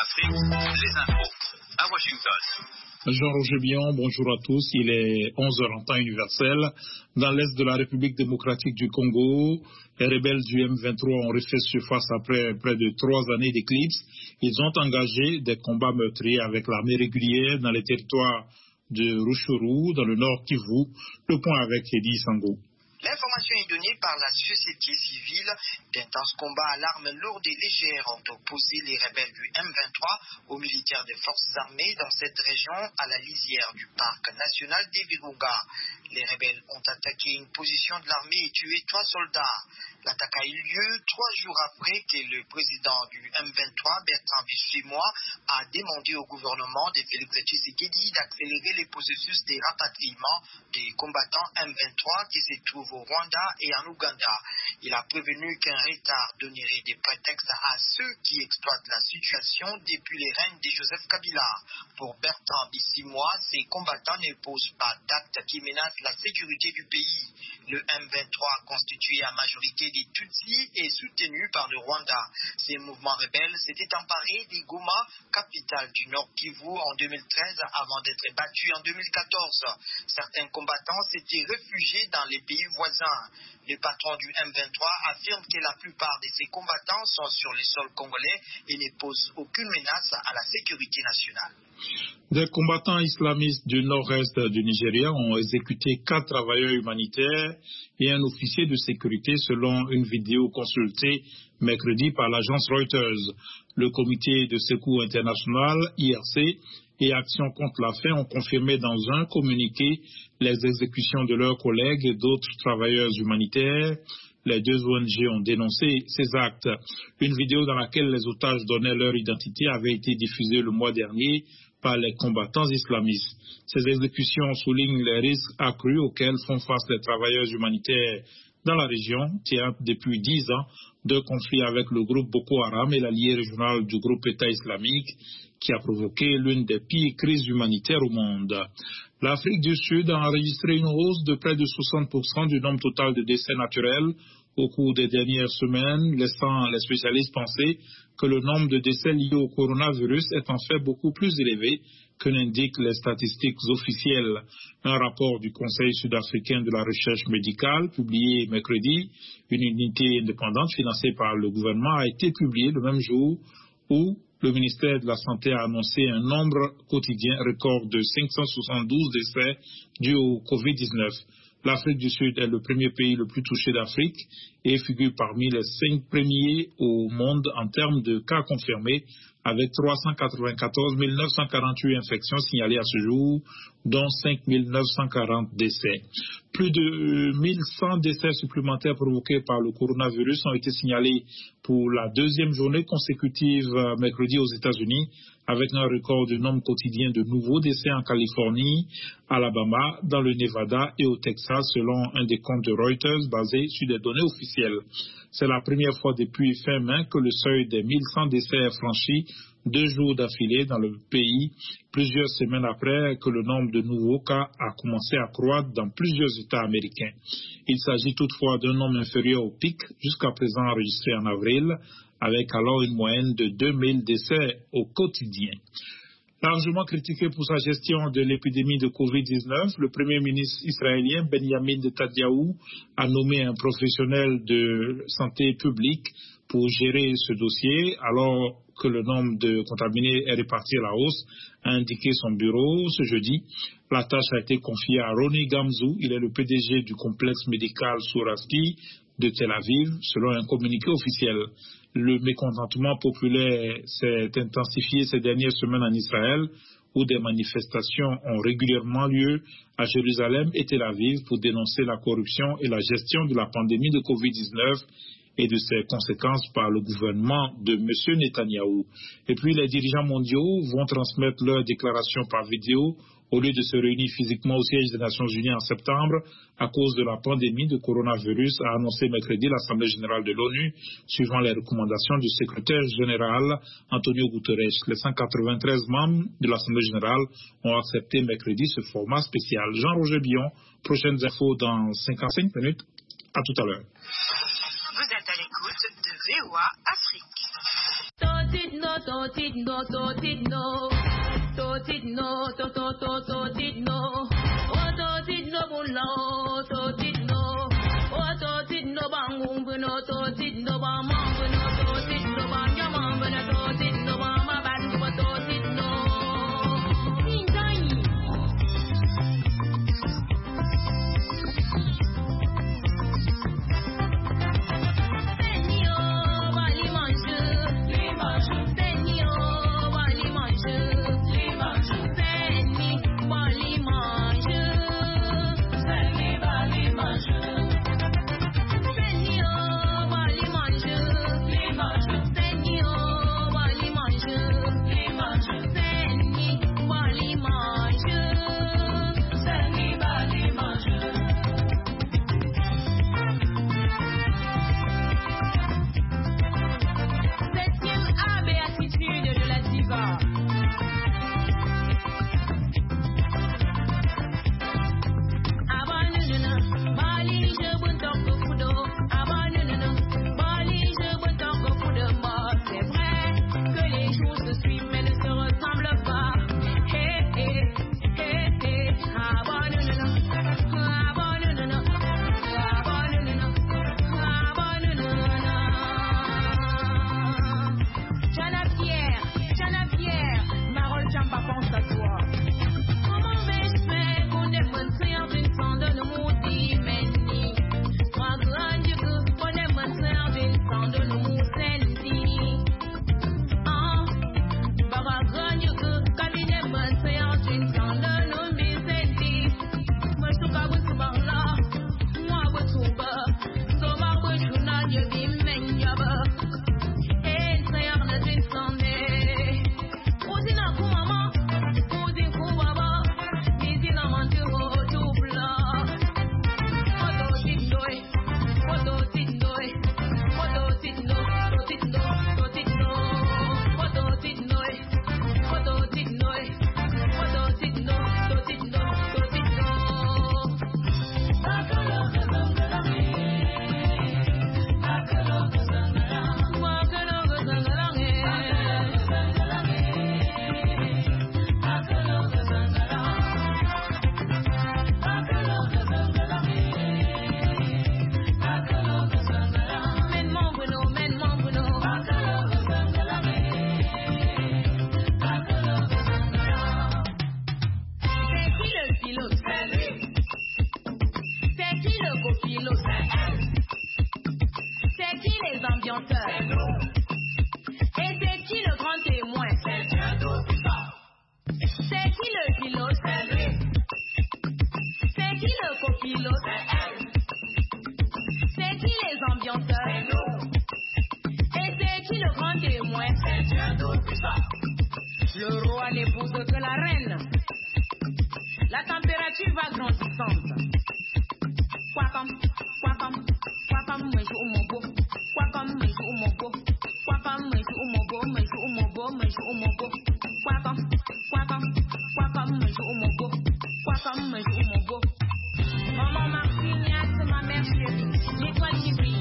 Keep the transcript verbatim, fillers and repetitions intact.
Afrique, les infos à Washington. Jean-Roger Bion, bonjour à tous. Il est onze heures en temps universel. Dans l'est de la République démocratique du Congo, les rebelles du M vingt-trois ont refait surface après près de trois années d'éclipse. Ils ont engagé des combats meurtriers avec l'armée régulière dans les territoires de Rutshuru, dans le nord Kivu. Le point avec Eddie Sango. L'information est donnée par la société civile. D'intenses combats à l'arme lourde et légère ont opposé les rebelles du M vingt-trois aux militaires des forces armées dans cette région à la lisière du parc national des Virunga. Les rebelles ont attaqué une position de l'armée et tué trois soldats. L'attaque a eu lieu trois jours après que le président du M vingt-trois, Bertrand Bisimwa, a demandé au gouvernement de Félix Tshisekedi d'accélérer les processus de rapatriement des combattants M vingt-trois qui se trouvent au Rwanda et en Ouganda. Il a prévenu qu'un retard donnerait des prétextes à ceux qui exploitent la situation depuis les règnes de Joseph Kabila. Pour Bertrand Bisimwa, ces combattants ne posent pas d'actes qui menacent la sécurité du pays. Le M vingt-trois, constitué à majorité des Tutsis et soutenu par le Rwanda. Ces mouvements rebelles s'étaient emparés des Goma, capitale du Nord Kivu, en deux mille treize avant d'être battus en deux mille quatorze. Certains combattants s'étaient réfugiés dans les pays voisins. Le patron du M vingt-trois affirme que la plupart de ces combattants sont sur le sol congolais et ne posent aucune menace à la sécurité nationale. Des combattants islamistes du nord-est du Nigeria ont exécuté quatre travailleurs humanitaires et un officier de sécurité selon une vidéo consultée mercredi par l'agence Reuters. Le comité de secours international, I R C, et Action contre la faim ont confirmé dans un communiqué les exécutions de leurs collègues et d'autres travailleurs humanitaires. Les deux O N G ont dénoncé ces actes. Une vidéo dans laquelle les otages donnaient leur identité avait été diffusée le mois dernier par les combattants islamistes. Ces exécutions soulignent les risques accrus auxquels font face les travailleurs humanitaires dans la région, théâtre depuis dix ans de conflits avec le groupe Boko Haram et l'allié régional du groupe État islamique, qui a provoqué l'une des pires crises humanitaires au monde. L'Afrique du Sud a enregistré une hausse de près de soixante pour cent du nombre total de décès naturels au cours des dernières semaines, laissant les spécialistes penser que le nombre de décès liés au coronavirus est en fait beaucoup plus élevé que n'indiquent les statistiques officielles. Un rapport du Conseil sud-africain de la recherche médicale, publié mercredi, une unité indépendante financée par le gouvernement, a été publié le même jour où le ministère de la Santé a annoncé un nombre quotidien record de cinq cent soixante-douze décès dus au covid dix-neuf. L'Afrique du Sud est le premier pays le plus touché d'Afrique et figure parmi les cinq premiers au monde en termes de cas confirmés, avec trois cent quatre-vingt-quatorze mille neuf cent quarante-huit infections signalées à ce jour, dont cinq mille neuf cent quarante décès. Plus de mille cent décès supplémentaires provoqués par le coronavirus ont été signalés pour la deuxième journée consécutive mercredi aux États-Unis, avec un record de nombre quotidien de nouveaux décès en Californie, Alabama, dans le Nevada et au Texas, selon un des comptes de Reuters basé sur des données officielles. C'est la première fois depuis fin mai que le seuil des mille cent décès est franchi deux jours d'affilée dans le pays, plusieurs semaines après que le nombre de nouveaux cas a commencé à croître dans plusieurs États américains. Il s'agit toutefois d'un nombre inférieur au pic jusqu'à présent enregistré en avril, avec alors une moyenne de deux mille décès au quotidien. Largement critiqué pour sa gestion de l'épidémie de covid dix-neuf, le premier ministre israélien Benjamin Netanyahou a nommé un professionnel de santé publique pour gérer ce dossier, alors que le nombre de contaminés est réparti à la hausse, a indiqué son bureau ce jeudi. La tâche a été confiée à Roni Gamzou, il est le P D G du complexe médical Sourasky de Tel Aviv, selon un communiqué officiel. Le mécontentement populaire s'est intensifié ces dernières semaines en Israël, où des manifestations ont régulièrement lieu à Jérusalem et Tel Aviv pour dénoncer la corruption et la gestion de la pandémie de covid dix-neuf et de ses conséquences par le gouvernement de M. Netanyahou. Et puis les dirigeants mondiaux vont transmettre leurs déclarations par vidéo au lieu de se réunir physiquement au siège des Nations Unies en septembre à cause de la pandémie de coronavirus, a annoncé mercredi l'Assemblée générale de l'ONU, suivant les recommandations du secrétaire général Antonio Guterres. Les cent quatre-vingt-treize membres de l'Assemblée générale ont accepté mercredi ce format spécial. Jean-Roger Bion, prochaines infos dans cinquante-cinq minutes. À tout à l'heure. Vous êtes à l'écoute de V O A Afrique. totitno, totitno, totitno, to to to totitno, oh totitno bulo, totitno, oh totitno bangumbuno, totitno bamambuno, totitno banyamambuno, totitno bamabandu, totitno. Maman Martinias, ma mère chérie, l'étoile qui brille.